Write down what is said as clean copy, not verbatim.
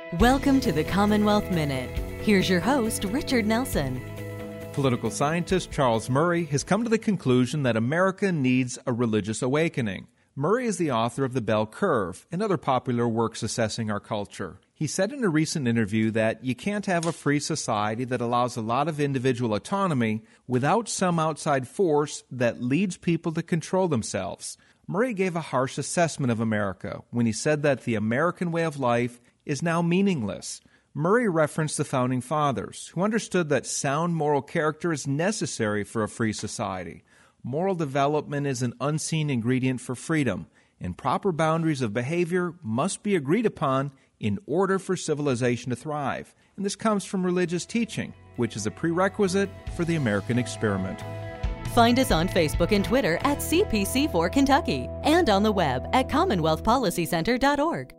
Welcome to the Commonwealth Minute. Here's your host, Richard Nelson. Political scientist Charles Murray has come to the conclusion that America needs a religious awakening. Murray is the author of The Bell Curve and other popular works assessing our culture. He said in a recent interview that you can't have a free society that allows a lot of individual autonomy without some outside force that leads people to control themselves. Murray gave a harsh assessment of America when he said that the American way of life is now meaningless. Murray referenced the Founding Fathers, who understood that sound moral character is necessary for a free society. Moral development is an unseen ingredient for freedom, and proper boundaries of behavior must be agreed upon in order for civilization to thrive. And this comes from religious teaching, which is a prerequisite for the American experiment. Find us on Facebook and Twitter at CPC4 Kentucky and on the web at CommonwealthPolicyCenter.org.